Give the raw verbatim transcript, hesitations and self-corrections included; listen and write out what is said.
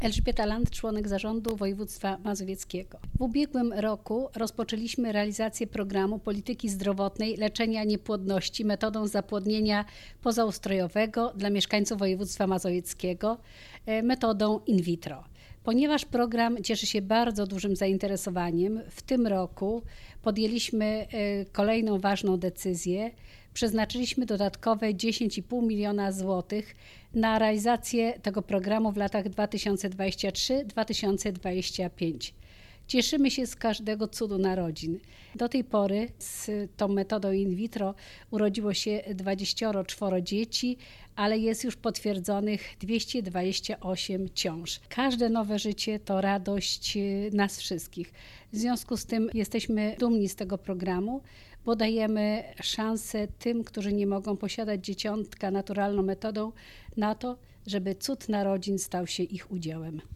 Elżbieta Land, członek zarządu województwa mazowieckiego. W ubiegłym roku rozpoczęliśmy realizację programu polityki zdrowotnej leczenia niepłodności metodą zapłodnienia pozaustrojowego dla mieszkańców województwa mazowieckiego metodą in vitro. Ponieważ program cieszy się bardzo dużym zainteresowaniem, w tym roku podjęliśmy kolejną ważną decyzję. Przeznaczyliśmy dodatkowe dziesięć i pół miliona złotych na realizację tego programu w latach dwa tysiące dwudziestym trzecim do dwa tysiące dwudziestego piątego. Cieszymy się z każdego cudu narodzin. Do tej pory z tą metodą in vitro urodziło się dwadzieścia cztery dzieci, ale jest już potwierdzonych dwieście dwadzieścia osiem ciąż. Każde nowe życie to radość nas wszystkich. W związku z tym jesteśmy dumni z tego programu, bo dajemy szansę tym, którzy nie mogą posiadać dzieciątka naturalną metodą, na to, żeby cud narodzin stał się ich udziałem.